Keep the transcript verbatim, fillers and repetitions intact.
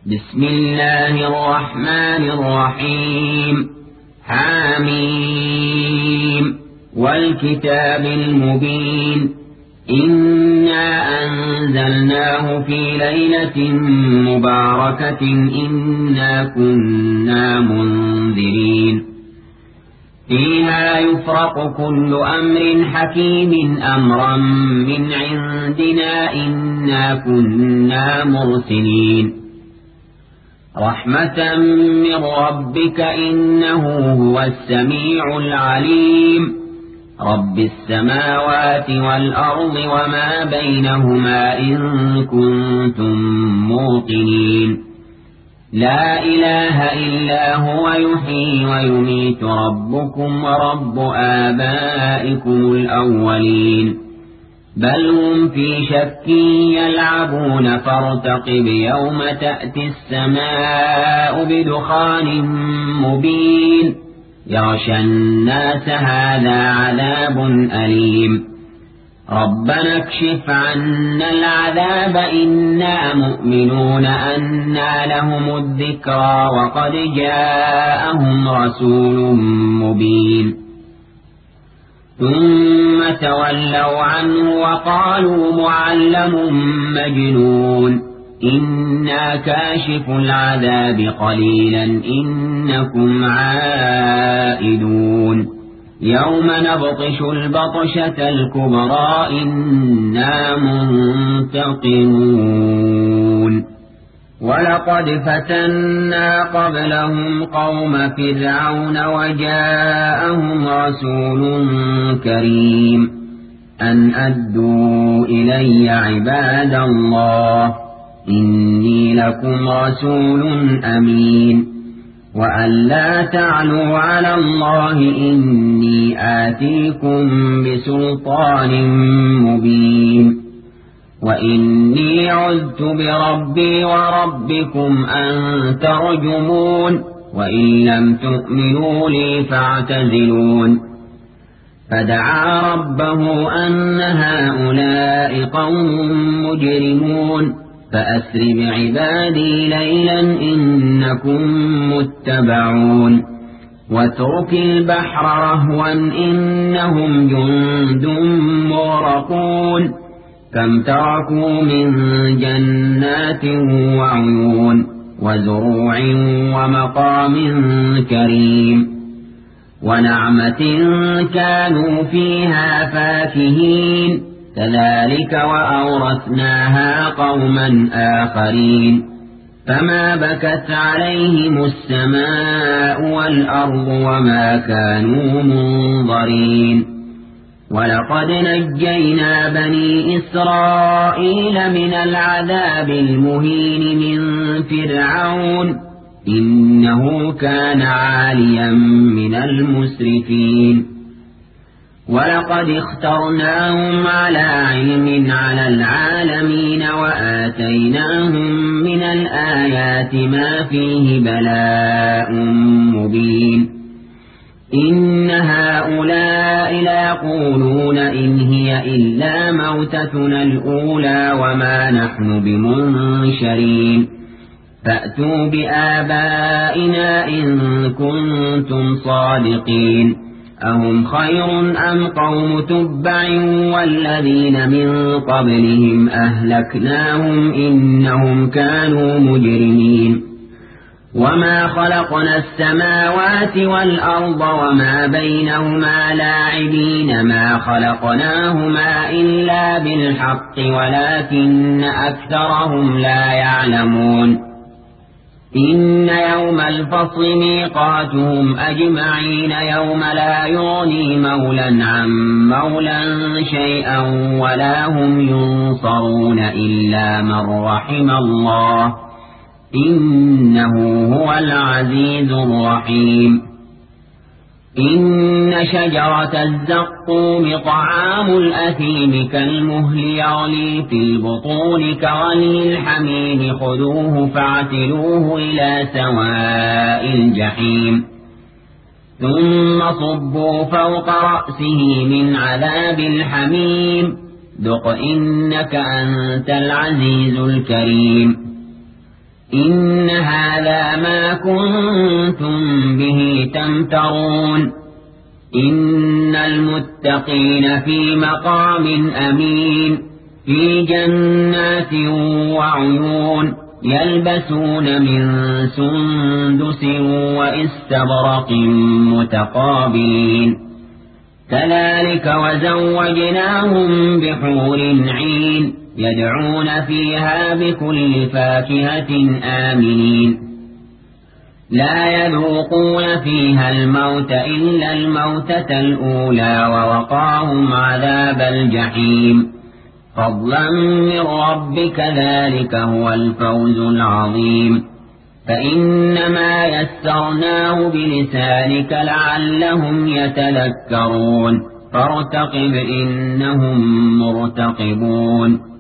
بسم الله الرحمن الرحيم حاميم والكتاب المبين إنا أنزلناه في ليلة مباركة إنا كنا منذرين فيها يفرق كل أمر حكيم أمرا من عندنا إنا كنا مرسلين رحمة من ربك إنه هو السميع العليم رب السماوات والأرض وما بينهما إن كنتم موقنين لا إله إلا هو يحيي ويميت ربكم ورب آبائكم الأولين بل هم في شك يلعبون فارتقب يوم تأتي السماء بدخان مبين يغشى الناس هذا عذاب أليم ربنا اكشف عنا العذاب إنا مؤمنون أنى لهم الذكرى وقد جاءهم رسول مبين ثم تولوا عنه وقالوا معلم مجنون إنا كاشف العذاب قليلا إنكم عائدون يوم نبطش البطشة الكبرى إنا منتقمون ولقد فتنا قبلهم قوم فرعون وجاءهم رسول كريم أن أدوا إلي عباد الله إني لكم رسول أمين وأن لا تعلوا على الله إني آتيكم بسلطان مبين وإني عذت بربي وربكم أن ترجمون وإن لم تؤمنوا لي فاعتزلون فدعا ربه أن هؤلاء قوم مجرمون فأسر بعبادي ليلا إنكم متبعون واترك البحر رهوا إنهم جند مغرقون كم تركوا من جنات وعيون وزروع ومقام كريم ونعمة كانوا فيها فاكهين كذلك وأورثناها قوما آخرين فما بكت عليهم السماء والأرض وما كانوا منظرين ولقد نجينا بني إسرائيل من العذاب المهين من فرعون إنه كان عاليا من المسرفين ولقد اخترناهم على علم على العالمين وآتيناهم من الآيات ما فيه بلاء مبين إن هؤلاء ليقولون إن هي إلا موتتنا الأولى وما نحن بمنشرين فأتوا بآبائنا إن كنتم صادقين أهم خير أم قوم تبع والذين من قبلهم أهلكناهم إنهم كانوا مجرمين وما خلقنا السماوات والأرض وما بينهما لاعبين ما خلقناهما إلا بالحق ولكن أكثرهم لا يعلمون إن يوم الفصل ميقاتهم أجمعين يوم لا يغني مولا عن مولا شيئا ولا هم ينصرون إلا من رحم الله إنه هو العزيز الرحيم إن شجرة الزقوم طعام الأثيم كالمهل يغلي في البطون كغلي الحميم خذوه فاعتلوه إلى سواء الجحيم ثم صبوا فوق رأسه من عذاب الحميم ذق إنك أنت العزيز الكريم إن هذا ما كنتم به تمترون إن المتقين في مقام أمين في جنات وعيون يلبسون من سندس وإستبرق متقابلين كذلك وزوجناهم بحور عين يدعون فيها بكل فاكهة آمنين لا يذوقون فيها الموت إلا الموتة الأولى ووقاهم عذاب الجحيم فضلا من ربك ذلك هو الفوز العظيم فإنما يسرناه بلسانك لعلهم يتذكرون فارتقب إنهم مرتقبون